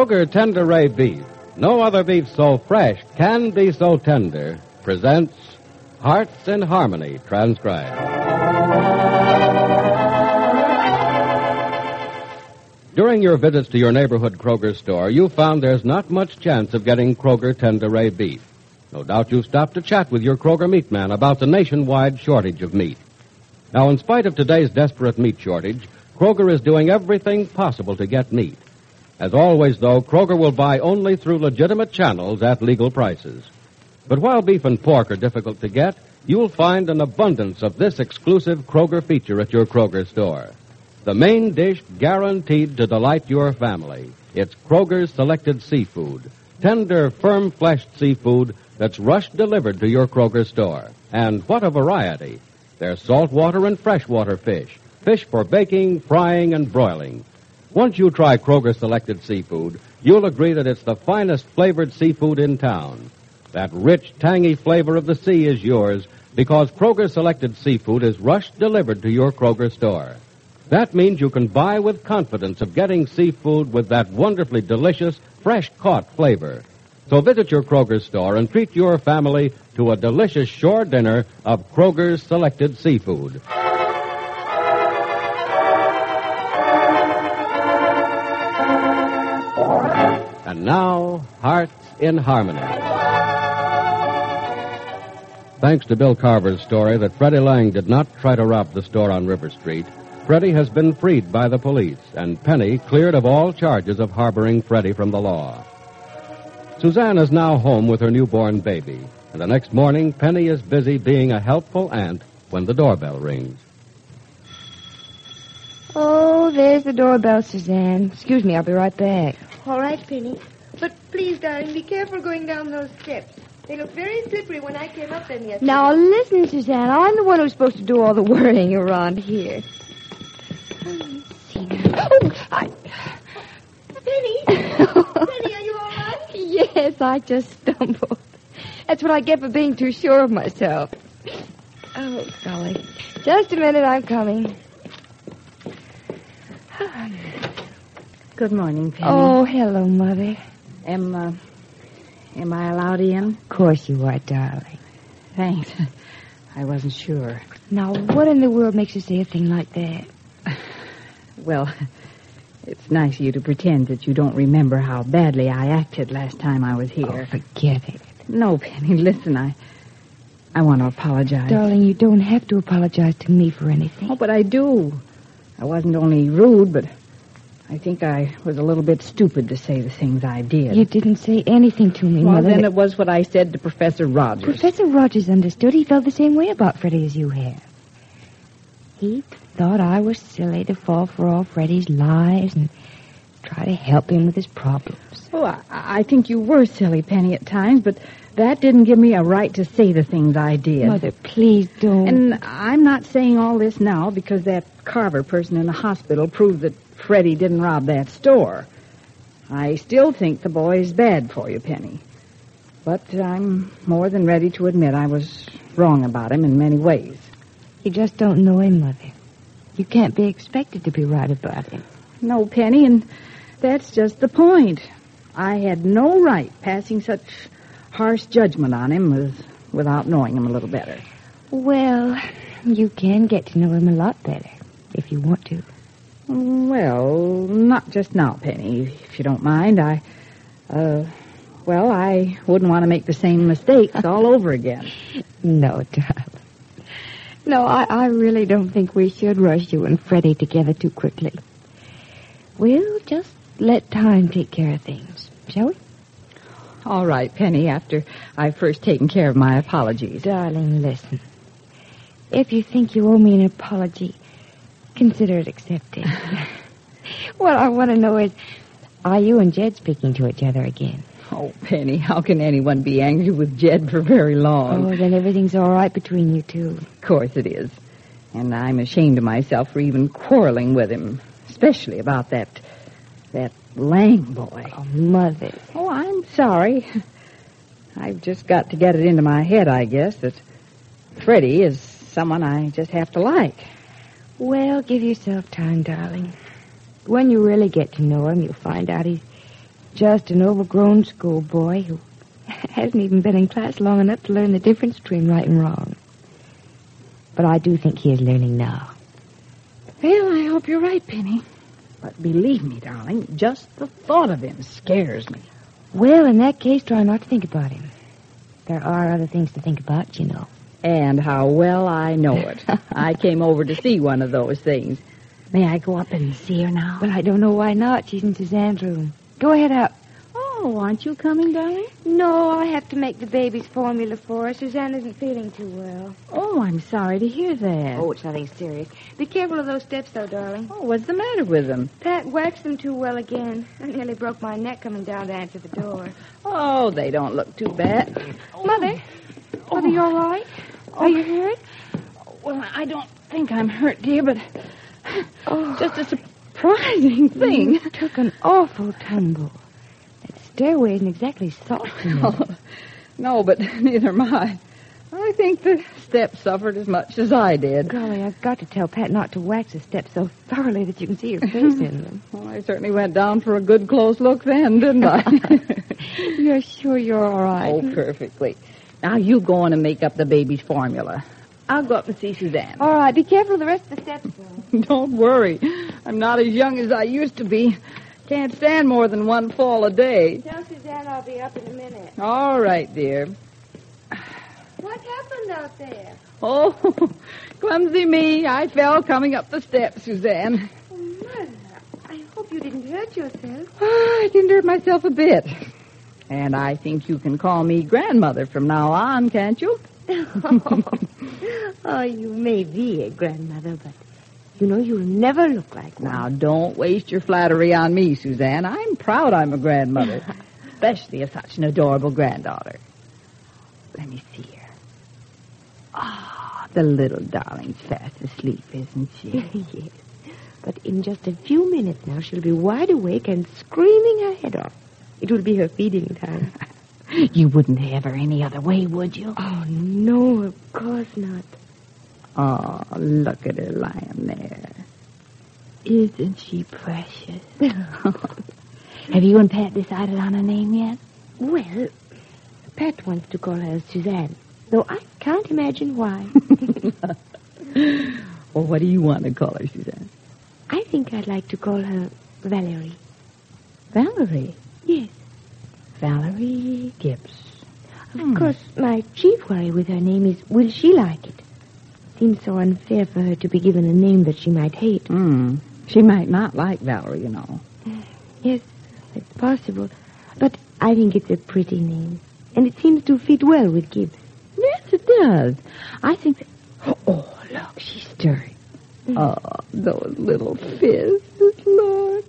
Kroger Tenderay Beef, no other beef so fresh can be so tender, presents Hearts in Harmony, transcribed. During your visits to your neighborhood Kroger store, you found there's not much chance of getting Kroger Tenderay Beef. No doubt you've stopped to chat with your Kroger meat man about the nationwide shortage of meat. Now, in spite of today's desperate meat shortage, Kroger is doing everything possible to get meat. As always, though, Kroger will buy only through legitimate channels at legal prices. But while beef and pork are difficult to get, you'll find an abundance of this exclusive Kroger feature at your Kroger store. The main dish guaranteed to delight your family. It's Kroger's Selected Seafood. Tender, firm-fleshed seafood that's rush-delivered to your Kroger store. And what a variety. There's saltwater and freshwater fish. Fish for baking, frying, and broiling. Once you try Kroger Selected Seafood, you'll agree that it's the finest flavored seafood in town. That rich, tangy flavor of the sea is yours because Kroger Selected Seafood is rush-delivered to your Kroger store. That means you can buy with confidence of getting seafood with that wonderfully delicious, fresh-caught flavor. So visit your Kroger store and treat your family to a delicious shore dinner of Kroger's Selected Seafood. And now, Hearts in Harmony. Thanks to Bill Carver's story that Freddie Lang did not try to rob the store on River Street, Freddie has been freed by the police, and Penny cleared of all charges of harboring Freddie from the law. Suzanne is now home with her newborn baby, and the next morning, Penny is busy being a helpful aunt when the doorbell rings. Oh, there's the doorbell, Suzanne. Excuse me, I'll be right back. All right, Penny. But please, darling, be careful going down those steps. They look very slippery when I came up them yesterday. Now, listen, Suzanne. I'm the one who's supposed to do all the worrying around here. Penny! Penny, are you all right? Yes, I just stumbled. That's what I get for being too sure of myself. Oh, golly. Just a minute, I'm coming. Good morning, Penny. Oh, hello, Mother. Am I allowed in? Of course you are, darling. Thanks. I wasn't sure. Now, what in the world makes you say a thing like that? Well, it's nice of you to pretend that you don't remember how badly I acted last time I was here. Oh, forget it. No, Penny, listen, I want to apologize. Darling, you don't have to apologize to me for anything. Oh, but I do. I wasn't only rude, but I think I was a little bit stupid to say the things I did. You didn't say anything to me, Well, Mother. then it was what I said to Professor Rogers. Professor Rogers understood. He felt the same way about Freddie as you have. He thought I was silly to fall for all Freddie's lies and try to help him with his problems. Oh, I think you were silly, Penny, at times, but that didn't give me a right to say the things I did. Mother, please don't. And I'm not saying all this now because that Carver person in the hospital proved that Freddie didn't rob that store. I still think the boy's bad for you, Penny. But I'm more than ready to admit I was wrong about him in many ways. You just don't know him, Mother. You can't be expected to be right about him. No, Penny, and that's just the point. I had no right passing such harsh judgment on him without knowing him a little better. Well, you can get to know him a lot better if you want to. Well, not just now, Penny, if you don't mind. I wouldn't want to make the same mistakes all over again. No, darling. No, I really don't think we should rush you and Freddie together too quickly. We'll just let time take care of things, shall we? All right, Penny, after I've first taken care of my apologies. Darling, listen. If you think you owe me an apology, consider it accepted. What I want to know is, are you and Jed speaking to each other again? Oh, Penny, how can anyone be angry with Jed for very long? Oh, then everything's all right between you two. Of course it is. And I'm ashamed of myself for even quarreling with him, especially about that Lang boy. Oh, Mother. Oh, I'm sorry. I've just got to get it into my head, I guess, that Freddie is someone I just have to like. Well, give yourself time, darling. When you really get to know him, you'll find out he's just an overgrown schoolboy who hasn't even been in class long enough to learn the difference between right and wrong. But I do think he is learning now. Well, I hope you're right, Penny. But believe me, darling, just the thought of him scares me. Well, in that case, try not to think about him. There are other things to think about, you know. And how well I know it. I came over to see one of those things. May I go up and see her now? Well, I don't know why not. She's in Suzanne's room. Go ahead up. Oh, aren't you coming, darling? No, I have to make the baby's formula for her. Suzanne isn't feeling too well. Oh, I'm sorry to hear that. Oh, it's nothing serious. Be careful of those steps, though, darling. Oh, what's the matter with them? Pat waxed them too well again. I nearly broke my neck coming down to answer the door. Oh, they don't look too bad. Mother? Mother, you all right? Are you hurt? Well, I don't think I'm hurt, dear, but just a surprising thing. You took an awful tumble. That stairway isn't exactly soft, you know. No, but neither am I. I think the steps suffered as much as I did. Golly, I've got to tell Pat not to wax the steps so thoroughly that you can see your face in them. Well, I certainly went down for a good close look then, didn't I? You're sure you're all right? Oh, perfectly. Now you go on and make up the baby's formula. I'll go up and see Suzanne. All right, be careful of the rest of the steps, though. Don't worry. I'm not as young as I used to be. Can't stand more than one fall a day. Tell Suzanne I'll be up in a minute. All right, dear. What happened out there? Oh, clumsy me. I fell coming up the steps, Suzanne. Oh, Mother, I hope you didn't hurt yourself. I didn't hurt myself a bit. And I think you can call me grandmother from now on, can't you? Oh, you may be a grandmother, but you know you'll never look like one. Now, don't waste your flattery on me, Suzanne. I'm proud I'm a grandmother, especially of such an adorable granddaughter. Let me see her. Ah, the little darling's fast asleep, isn't she? Yes. But in just a few minutes now, she'll be wide awake and screaming her head off. It will be her feeding time. You wouldn't have her any other way, would you? Oh, no, of course not. Oh, look at her lying there. Isn't she precious? Have you and Pat decided on a name yet? Well, Pat wants to call her Suzanne, though I can't imagine why. Well, what do you want to call her, Suzanne? I think I'd like to call her Valerie. Valerie? Yes. Valerie Gibbs. Of course, my chief worry with her name is, will she like it? Seems so unfair for her to be given a name that she might hate. She might not like Valerie, you know. Yes, it's possible. But I think it's a pretty name. And it seems to fit well with Gibbs. Yes, it does. I think that... Oh, look, she's stirring. Oh, those little fists. Look.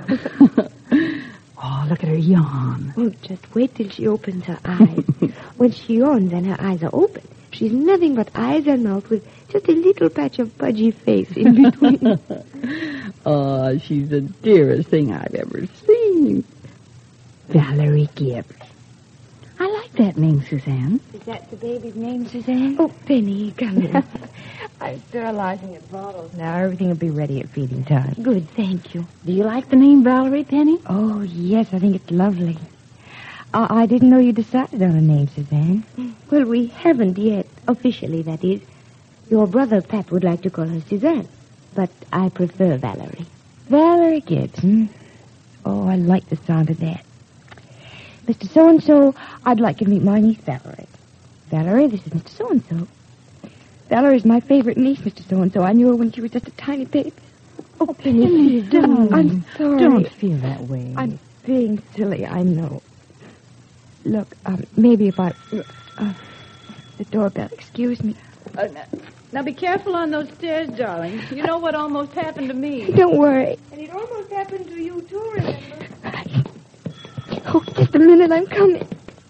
Oh, look at her yawn. Oh, just wait till she opens her eyes. When she yawns and her eyes are open, she's nothing but eyes and mouth with just a little patch of pudgy face in between. Oh, she's the dearest thing I've ever seen. Valerie Gibbs. I like that name, Suzanne. Is that the baby's name, Suzanne? Oh, Penny, come in. I'm sterilizing the bottles now. Everything will be ready at feeding time. Good, thank you. Do you like the name Valerie, Penny? Oh, yes, I think it's lovely. I didn't know you decided on a name, Suzanne. Well, we haven't yet, officially, that is. Your brother, Pat, would like to call her Suzanne, but I prefer Valerie. Valerie Gibbs, Oh, I like the sound of that. Mr. So-and-so, I'd like you to meet my niece, Valerie. Valerie, this is Mr. So-and-so. Valerie's my favorite niece, Mr. So-and-so. I knew her when she was just a tiny baby. Oh, Penny, darling. I'm sorry. Don't feel that way. I'm being silly, I know. Look, maybe if I... the doorbell, excuse me. Now be careful on those stairs, darling. You know what almost happened to me. Don't worry. And it almost happened to you, too, remember? Oh, just a minute, I'm coming.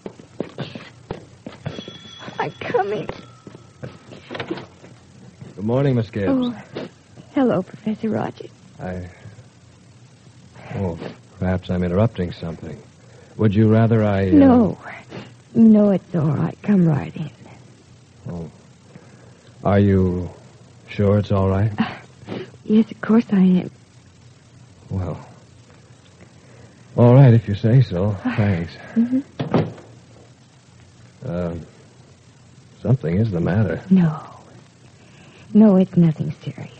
I'm coming. Good morning, Miss Gibbs. Oh, hello, Professor Rogers. Perhaps I'm interrupting something. Would you rather I... No, it's all right. Come right in. Oh. Are you sure it's all right? Yes, of course I am. Well, All right, if you say so. Thanks. Something is the matter. No. No, it's nothing serious.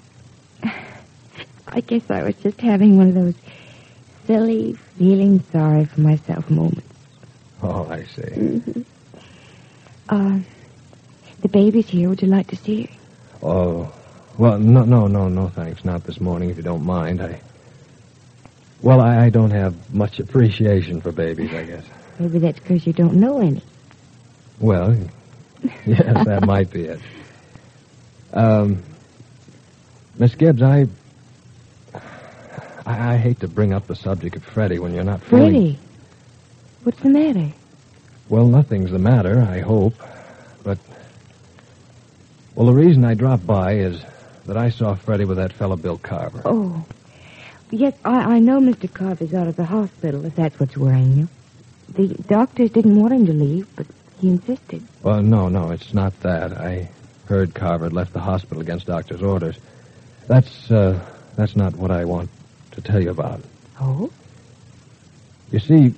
I guess I was just having one of those silly, feeling sorry for myself moments. Oh, I see. The baby's here. Would you like to see her? Oh, well, no, thanks. Not this morning, if you don't mind. I don't have much appreciation for babies, I guess. Maybe that's because you don't know any. Well, yes, that might be it. Miss Gibbs, I hate to bring up the subject of Freddie when you're not feeling... Freddie? What's the matter? Well, nothing's the matter, I hope. But, well, the reason I dropped by is that I saw Freddie with that fellow Bill Carver. Oh. Yes, I know Mr. Carver's out of the hospital, if that's what's worrying you. The doctors didn't want him to leave, but he insisted. Well, no, it's not that. I heard Carver had left the hospital against doctor's orders. That's not what I want to tell you about. Oh? You see,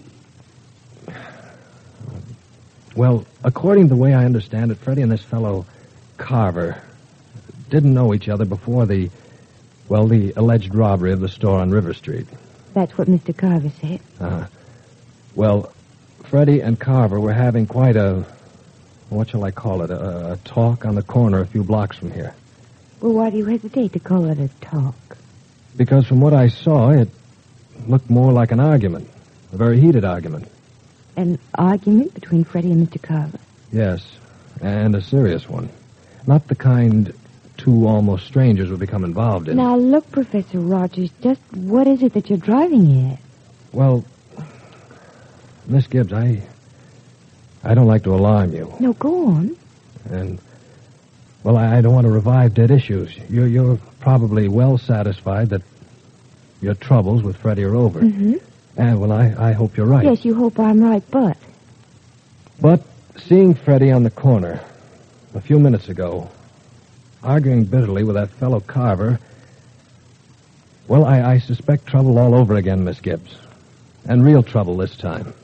well, according to the way I understand it, Freddie and this fellow Carver didn't know each other before the alleged robbery of the store on River Street. That's what Mr. Carver said. Well, Freddie and Carver were having quite a, what shall I call it, a talk on the corner a few blocks from here. Well, why do you hesitate to call it a talk? Because from what I saw, it looked more like an argument, a very heated argument. An argument between Freddie and Mr. Carver? Yes, and a serious one. Not the kind two almost strangers would become involved in. Now, look, Professor Rogers, just what is it that you're driving at? Well, Miss Gibbs, I don't like to alarm you. No, go on. And, well, I don't want to revive dead issues. You're probably well satisfied that your troubles with Freddie are over. Mm-hmm. And, well, I hope you're right. Yes, you hope I'm right, but... But seeing Freddie on the corner a few minutes ago, arguing bitterly with that fellow Carver, well, I suspect trouble all over again, Miss Gibbs. And real trouble this time.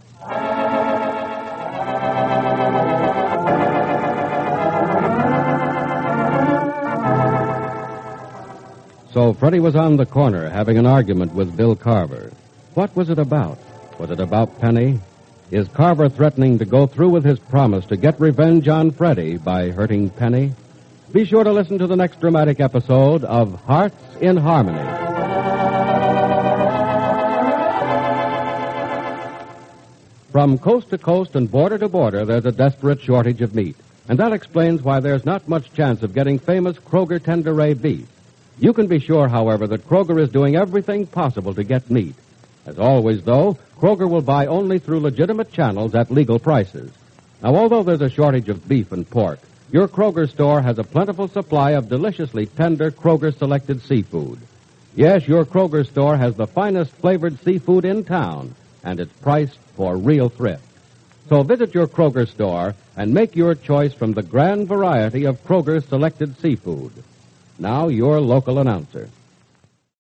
So Freddie was on the corner having an argument with Bill Carver. What was it about? Was it about Penny? Is Carver threatening to go through with his promise to get revenge on Freddie by hurting Penny? Be sure to listen to the next dramatic episode of Hearts in Harmony. From coast to coast and border to border, there's a desperate shortage of meat. And that explains why there's not much chance of getting famous Kroger Tenderay beef. You can be sure, however, that Kroger is doing everything possible to get meat. As always, though, Kroger will buy only through legitimate channels at legal prices. Now, although there's a shortage of beef and pork, your Kroger store has a plentiful supply of deliciously tender Kroger-selected seafood. Yes, your Kroger store has the finest flavored seafood in town, and it's priced for real thrift. So visit your Kroger store and make your choice from the grand variety of Kroger-selected seafood. Now, your local announcer.